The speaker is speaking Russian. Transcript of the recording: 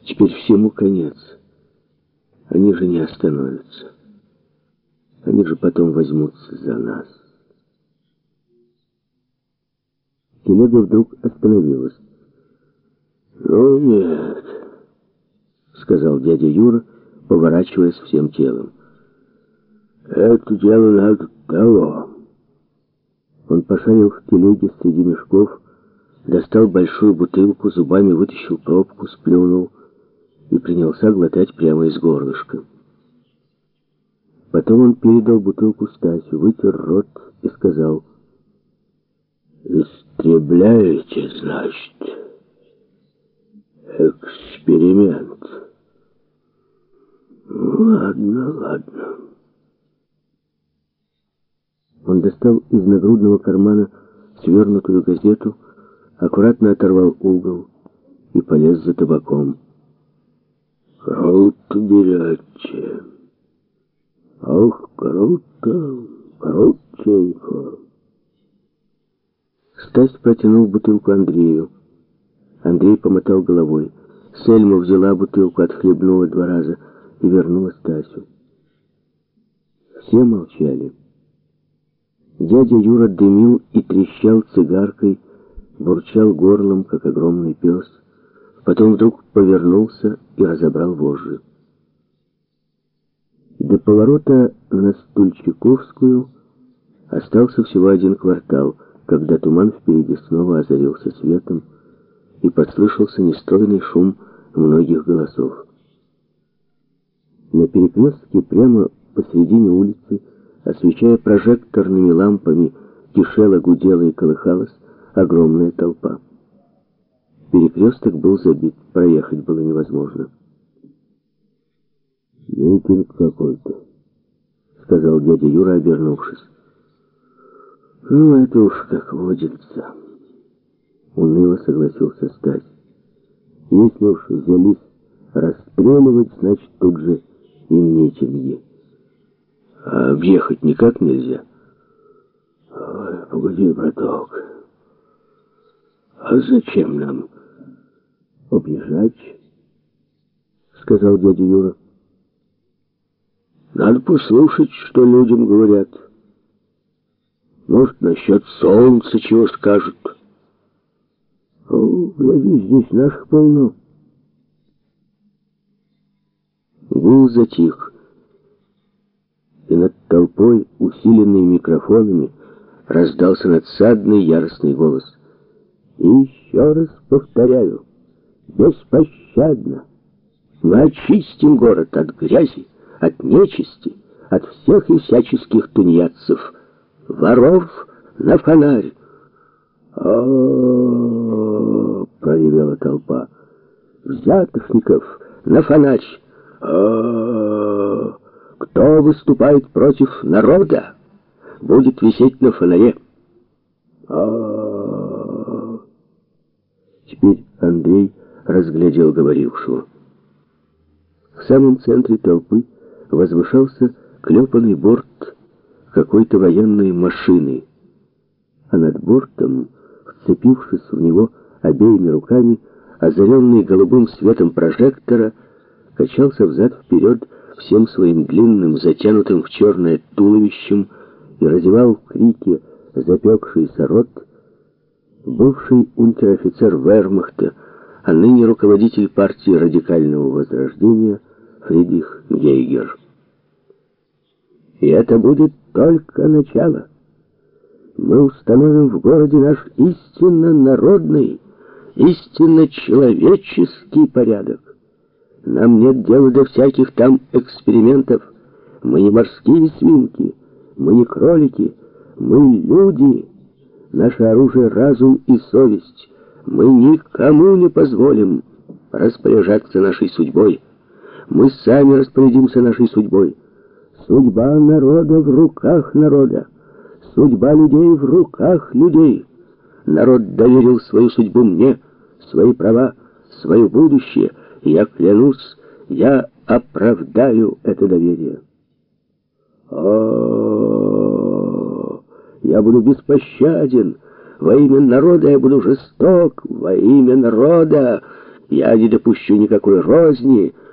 Теперь всему конец. Они же не остановятся. Они же потом возьмутся за нас. Телега вдруг остановилась. «Ну нет», — сказал дядя Юра, поворачиваясь всем телом. «Это дело надо того». Он пошарил в телеге среди мешков, достал большую бутылку, зубами вытащил пробку, сплюнул и принялся глотать прямо из горлышка. Потом он передал бутылку Стасю, вытер рот и сказал: «Истребляете, значит, эксперимент. Ладно, ладно». Он достал из нагрудного кармана свернутую газету, аккуратно оторвал угол и полез за табаком. «Круто берете. Ох, круто, крутенько». Стась протянул бутылку Андрею. Андрей помотал головой. Сельма взяла бутылку, отхлебнула 2 раза и вернула Стасю. Все молчали. Дядя Юра дымил и трещал цигаркой, бурчал горлом, как огромный пес. Потом вдруг повернулся и разобрал вожжи. До поворота на Стульчиковскую остался всего 1 квартал, когда туман впереди снова озарился светом, и послышался нестройный шум многих голосов. На перекрестке прямо посредине улицы, освещая прожекторными лампами, кишела, гудела и колыхалась огромная толпа. Перекресток был забит, проехать было невозможно. «Митинг какой-то», — сказал дядя Юра, обернувшись. «Ну, это уж как водится», — уныло согласился Стась. «Если уж взялись расстреливать, значит, тут же и митинги. А объехать никак нельзя». «Ой, погоди, браток, а зачем нам объезжать?» — сказал дядя Юра. «Надо послушать, что людям говорят. Может, насчет солнца чего скажут. О, гляди, здесь наших полно». Гул затих, и над толпой, усиленной микрофонами, раздался надсадный яростный голос. «И еще раз повторяю, беспощадно. Мы очистим город от грязи, от нечисти, от всех и всяческих тунеядцев. Воров на фонарь!» «О-о-о!» — проревела толпа. «Взятошников на фонарь! О-о-о! Кто выступает против народа, будет висеть на фонаре!» «О-о-о!» Теперь Андрей разглядел говорившего. В самом центре толпы возвышался клепанный борт какой-то военной машины, а над бортом, вцепившись в него обеими руками, озаренный голубым светом прожектора, качался взад-вперед всем своим длинным, затянутым в черное туловищем и разевал в крике запекшийся рот бывший унтер-офицер вермахта, а ныне руководитель партии радикального возрождения Фридрих Гейгер. И это будет только начало. Мы установим в городе наш истинно народный, истинно человеческий порядок. Нам нет дела до всяких там экспериментов. Мы не морские свинки, мы не кролики, мы люди. Наше оружие — разум и совесть. Мы никому не позволим распоряжаться нашей судьбой. Мы сами распорядимся нашей судьбой. Судьба народа в руках народа. Судьба людей в руках людей. Народ доверил свою судьбу мне, свои права, свое будущее. И я клянусь, я оправдаю это доверие. О, я буду беспощаден. Во имя народа я буду жесток. Во имя народа Я не допущу никакой розни.